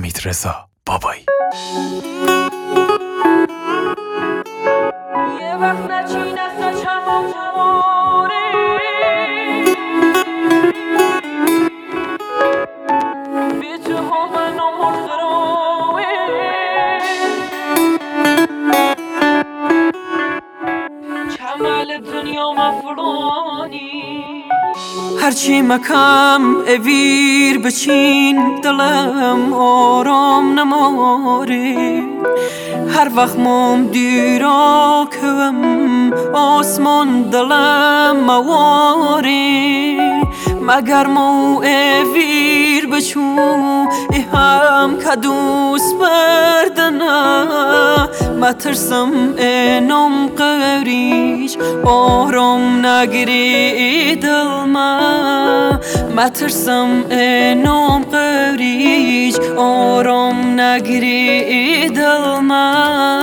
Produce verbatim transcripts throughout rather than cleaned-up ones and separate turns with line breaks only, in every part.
حمیدرضا بابایی.
یه وقت نچین از چمام جواره بی تو ها منو مرخراوه کمال دنیا مفرانی هرچی مکم اویر بچین دلم آرام نماره هر وقت مام دیرا کم آسمان دلم مواره مگر مو اویر بچو ای هم کدوس بردنا مترسم اینم قریش آرام نگیری دلما مترسم اینم قریش آرام نگیری دلما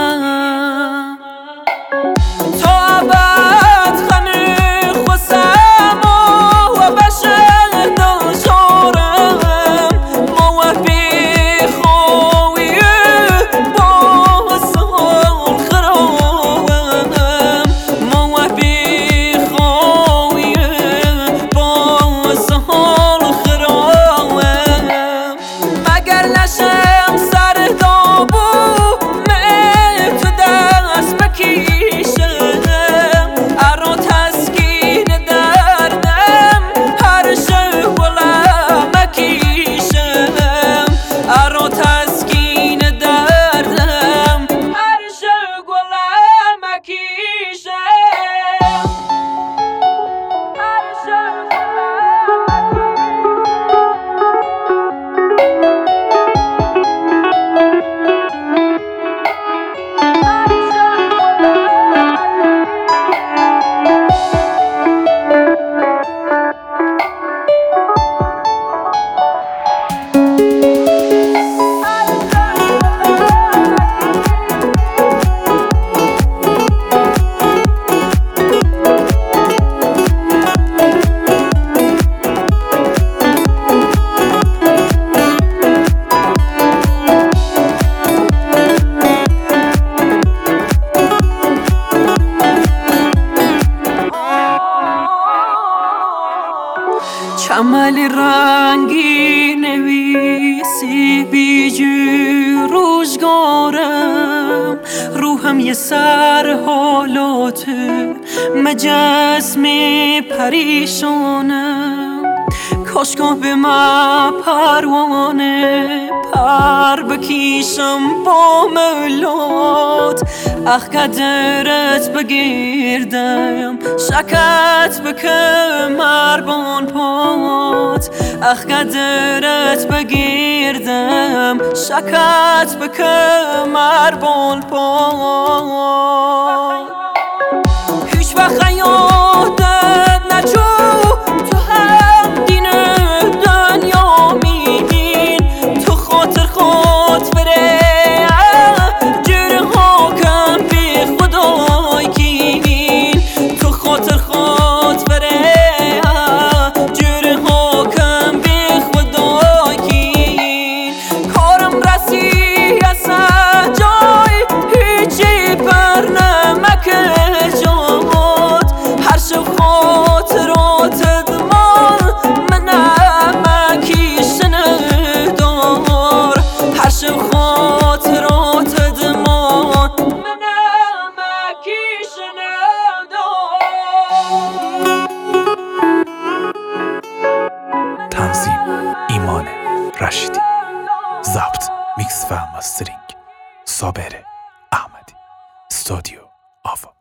کمالی رنگی نویسی بیجو روزگارم روحم یه سر حالات مجسمی پریشانم کاشکا به ما پروانه پر بکیشم با مولات اخ قدرت بگیردم شکت بکمر بان پات اخ قدرت بگیردم شکت بکمر بان پات هیچ وقت یادت نچو تو هم دین دنیا میبین تو خاطر خود بره
تنظیم ایمان رشیدی، ضبط میکس و مسترینگ صابر احمدی، استودیو آوا.